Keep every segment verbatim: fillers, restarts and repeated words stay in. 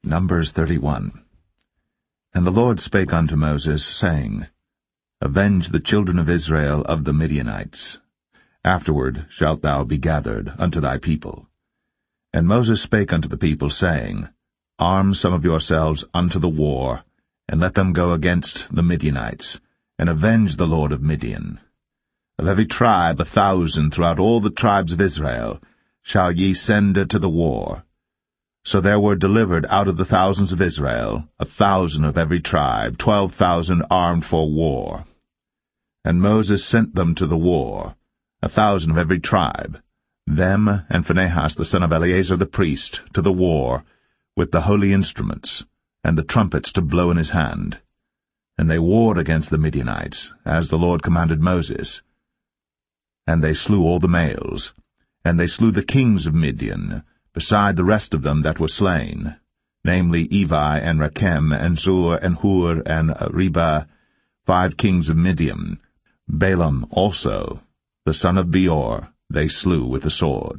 Numbers thirty-one. And the Lord spake unto Moses, saying, Avenge the children of Israel of the Midianites. Afterward shalt thou be gathered unto thy people. And Moses spake unto the people, saying, Arm some of yourselves unto the war, and let them go against the Midianites, and avenge the Lord of Midian. Of every tribe a thousand throughout all the tribes of Israel shall ye send to the war. So there were delivered out of the thousands of Israel a thousand of every tribe, twelve thousand armed for war. And Moses sent them to the war, a thousand of every tribe, them and Phinehas the son of Eleazar the priest, to the war, with the holy instruments, and the trumpets to blow in his hand. And they warred against the Midianites, as the Lord commanded Moses. And they slew all the males, and they slew the kings of Midian, beside the rest of them that were slain, namely Evi, and Rechem, and Zur, and Hur, and Reba, five kings of Midian. Balaam also, the son of Beor, they slew with the sword.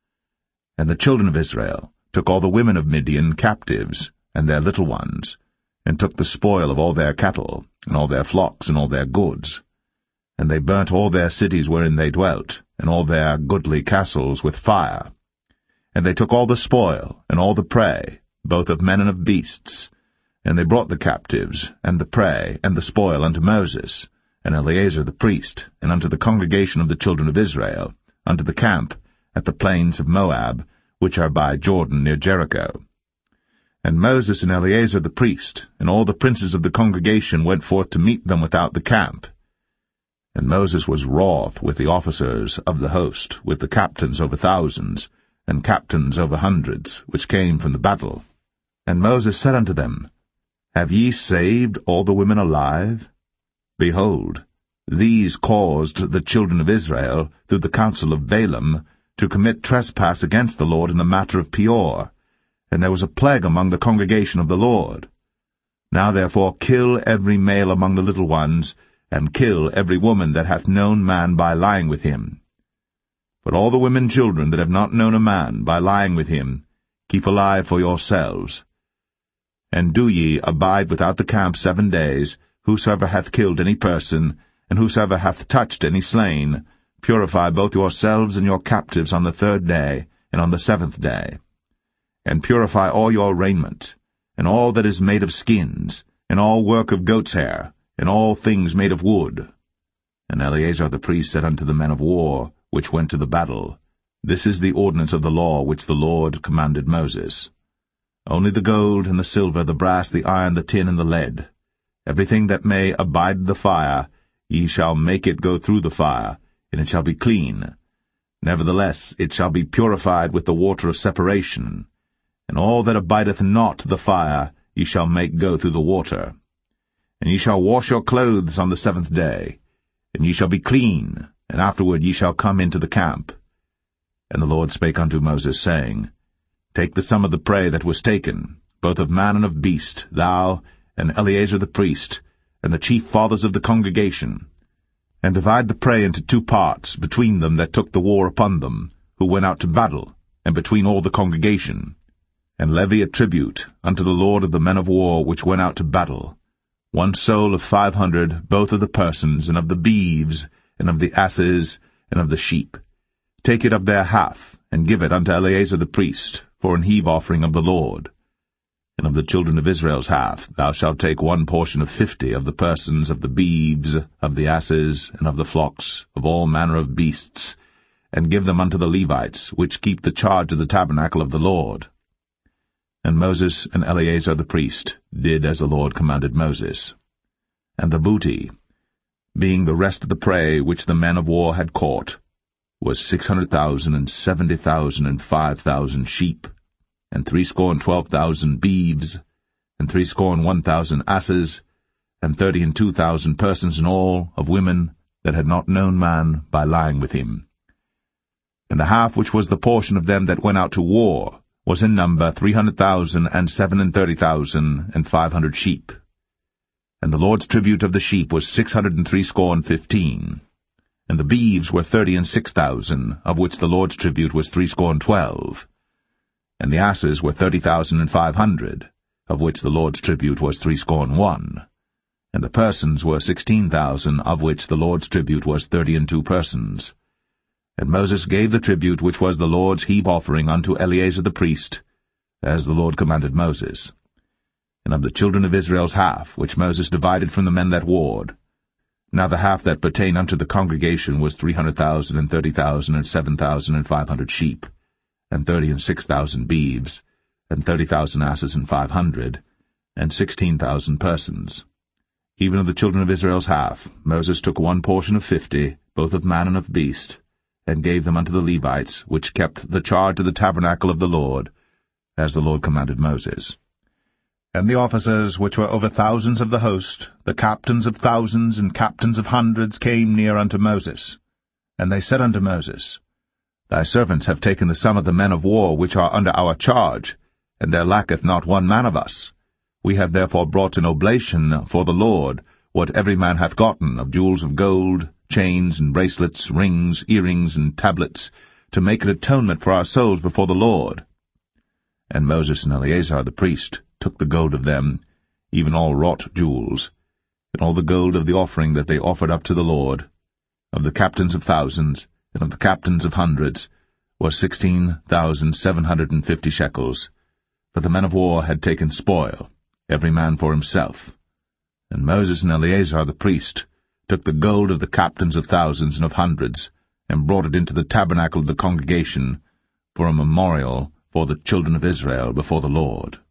And the children of Israel took all the women of Midian captives, and their little ones, and took the spoil of all their cattle, and all their flocks, and all their goods. And they burnt all their cities wherein they dwelt, and all their goodly castles with fire. And they took all the spoil, and all the prey, both of men and of beasts. And they brought the captives, and the prey, and the spoil unto Moses, and Eleazar the priest, and unto the congregation of the children of Israel, unto the camp at the plains of Moab, which are by Jordan near Jericho. And Moses and Eleazar the priest, and all the princes of the congregation went forth to meet them without the camp. And Moses was wroth with the officers of the host, with the captains over thousands, and captains over hundreds, which came from the battle. And Moses said unto them, Have ye saved all the women alive? Behold, these caused the children of Israel, through the counsel of Balaam, to commit trespass against the Lord in the matter of Peor, and there was a plague among the congregation of the Lord. Now therefore kill every male among the little ones, and kill every woman that hath known man by lying with him. But all the women children that have not known a man by lying with him, keep alive for yourselves. And do ye abide without the camp seven days, whosoever hath killed any person, and whosoever hath touched any slain, purify both yourselves and your captives on the third day, and on the seventh day. And purify all your raiment, and all that is made of skins, and all work of goat's hair, and all things made of wood. And Eleazar the priest said unto the men of war, which went to the battle, This is the ordinance of the law which the Lord commanded Moses. Only the gold, and the silver, the brass, the iron, the tin, and the lead, everything that may abide the fire, ye shall make it go through the fire, and it shall be clean. Nevertheless it shall be purified with the water of separation, and all that abideth not the fire ye shall make go through the water. And ye shall wash your clothes on the seventh day, and ye shall be clean, and afterward ye shall come into the camp. And the Lord spake unto Moses, saying, Take the sum of the prey that was taken, both of man and of beast, thou, and Eleazar the priest, and the chief fathers of the congregation, and divide the prey into two parts, between them that took the war upon them, who went out to battle, and between all the congregation. And levy a tribute unto the Lord of the men of war which went out to battle, one soul of five hundred, both of the persons, and of the beeves, and of the asses, and of the sheep. Take it of their half, and give it unto Eleazar the priest, for an heave offering of the Lord. And of the children of Israel's half thou shalt take one portion of fifty of the persons, of the beeves, of the asses, and of the flocks, of all manner of beasts, and give them unto the Levites, which keep the charge of the tabernacle of the Lord. And Moses and Eleazar the priest did as the Lord commanded Moses. And the booty, being the rest of the prey which the men of war had caught, was six hundred thousand, and seventy thousand, and five thousand sheep, and threescore and twelve thousand beeves, and threescore and one thousand asses, and thirty and two thousand persons in all, of women that had not known man by lying with him. And the half which was the portion of them that went out to war was in number three hundred thousand, and seven and thirty thousand, and five hundred sheep. And the Lord's tribute of the sheep was six hundred and threescore and fifteen. And the beeves were thirty and six thousand, of which the Lord's tribute was threescore and twelve. And the asses were thirty thousand and five hundred, of which the Lord's tribute was threescore and one. And the persons were sixteen thousand, of which the Lord's tribute was thirty and two persons. And Moses gave the tribute which was the Lord's heap offering unto Eleazar the priest, as the Lord commanded Moses. And of the children of Israel's half, which Moses divided from the men that warred, now the half that pertained unto the congregation was three hundred thousand, and thirty thousand, and seven thousand, and five hundred sheep, and thirty and six thousand beeves, and thirty thousand asses and five hundred, and sixteen thousand persons. Even of the children of Israel's half, Moses took one portion of fifty, both of man and of beast, and gave them unto the Levites, which kept the charge of the tabernacle of the Lord, as the Lord commanded Moses. And the officers which were over thousands of the host, the captains of thousands and captains of hundreds, came near unto Moses. And they said unto Moses, Thy servants have taken the sum of the men of war which are under our charge, and there lacketh not one man of us. We have therefore brought an oblation for the Lord, what every man hath gotten of jewels of gold, chains and bracelets, rings, earrings, and tablets, to make an atonement for our souls before the Lord. And Moses and Eleazar the priest took the gold of them, even all wrought jewels, and all the gold of the offering that they offered up to the Lord, of the captains of thousands, and of the captains of hundreds, was sixteen thousand seven hundred and fifty shekels. For the men of war had taken spoil, every man for himself. And Moses and Eleazar the priest took the gold of the captains of thousands and of hundreds, and brought it into the tabernacle of the congregation, for a memorial for the children of Israel before the Lord.